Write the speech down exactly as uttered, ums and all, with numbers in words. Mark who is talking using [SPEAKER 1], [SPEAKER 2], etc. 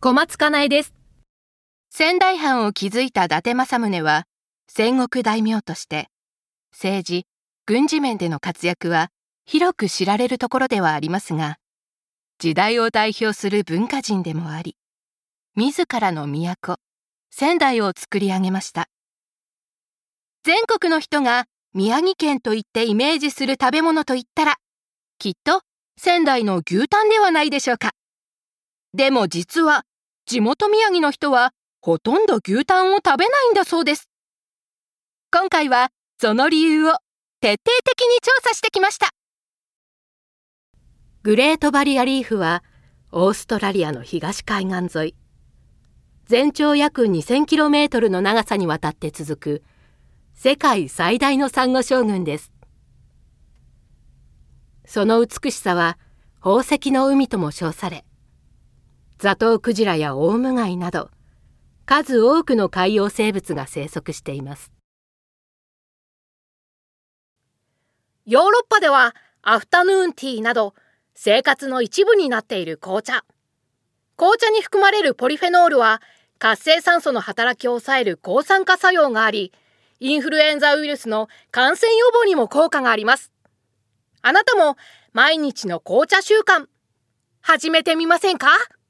[SPEAKER 1] 小松かなえです。
[SPEAKER 2] 仙台藩を築いた伊達政宗は戦国大名として政治・軍事面での活躍は広く知られるところではありますが、時代を代表する文化人でもあり、自らの都仙台を作り上げました。全国の人が宮城県と言ってイメージする食べ物といったら、きっと仙台の牛タンではないでしょうか。でも実は地元宮城の人はほとんど牛タンを食べないんだそうです。今回はその理由を徹底的に調査してきました。
[SPEAKER 1] グレートバリアリーフはオーストラリアの東海岸沿い、全長約 にせんキロメートル の長さにわたって続く世界最大のサンゴ礁群です。その美しさは宝石の海とも称され、ザトウクジラやオウムガイなど数多くの海洋生物が生息しています。
[SPEAKER 3] ヨーロッパではアフタヌーンティーなど生活の一部になっている紅茶。紅茶に含まれるポリフェノールは活性酸素の働きを抑える抗酸化作用があり、インフルエンザウイルスの感染予防にも効果があります。あなたも毎日の紅茶習慣始めてみませんか？